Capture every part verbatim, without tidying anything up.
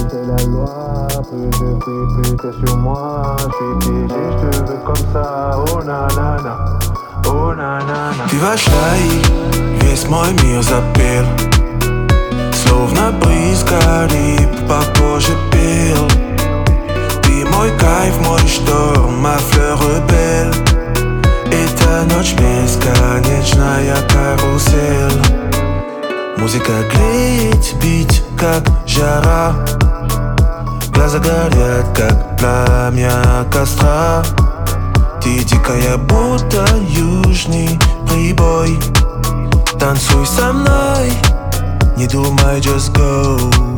fais la loi, plus je fuis, plus t'es sur moi. Je suis piégé, je te veux comme ça, oh nanana, oh nanana. Ty вошла весь мой мир запел, словно брызга лип по коже пел. Ты мой кайф, мой шторм, ma fleur rebelle. Эта ночь бесконечная карусель. Музыка греет, бить как жара. Глаза горят, как пламя костра. Ты дикая, будто южный прибой. Танцуй со мной, не думай, just go.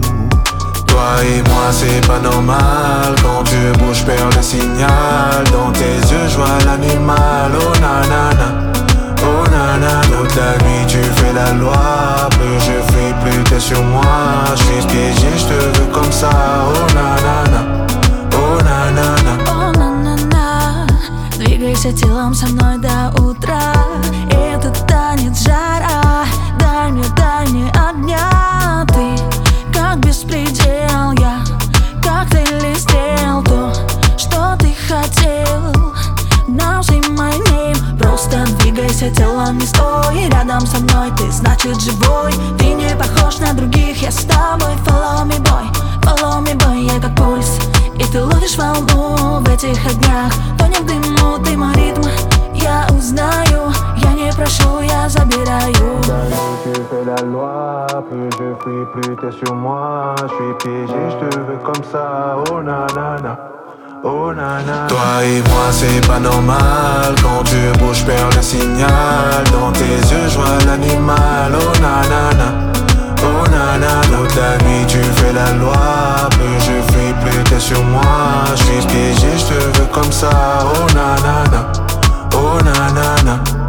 Toi et moi c'est pas normal. Quand tu bouges, perds le signal. Dans tes yeux je vois l'animal. Oh nanana, oh nanana. Toute la nuit tu fais la loi. Plus je fuis, plus t'es sur moi. Je suis piégé, je te veux comme ça. Oh nanana, oh nanana. Oh nanana. Двигайся телом со мной до утра. Это танец жара. Дай мне, дай мне огня. Ты как беспредел, я как ты листел. То, что ты хотел. Now say my name. Просто двигайся телом, не стой. Рядом со мной ты значит живой. Ты не похож на других, я с тобой. Follow me boy, follow me boy. Я как пульс, и ты ловишь волну в этих огнях. Тонем в дыму, ты мой ритм. Я узнаю, я не прошу, я забираю. Tu fais la loi, plus je fuis, plus t'es sur moi. Je suis piégé, je te veux comme ça, oh nanana, oh nanana. Toi et moi c'est pas normal. Quand tu bouges, perds le signal. Dans tes yeux je vois l'animal. Oh nanana, oh nanana. Toute la nuit tu fais la loi. Plus je fuis, plus t'es sur moi. Je suis piégé, je te veux comme ça. Oh nanana, oh nanana.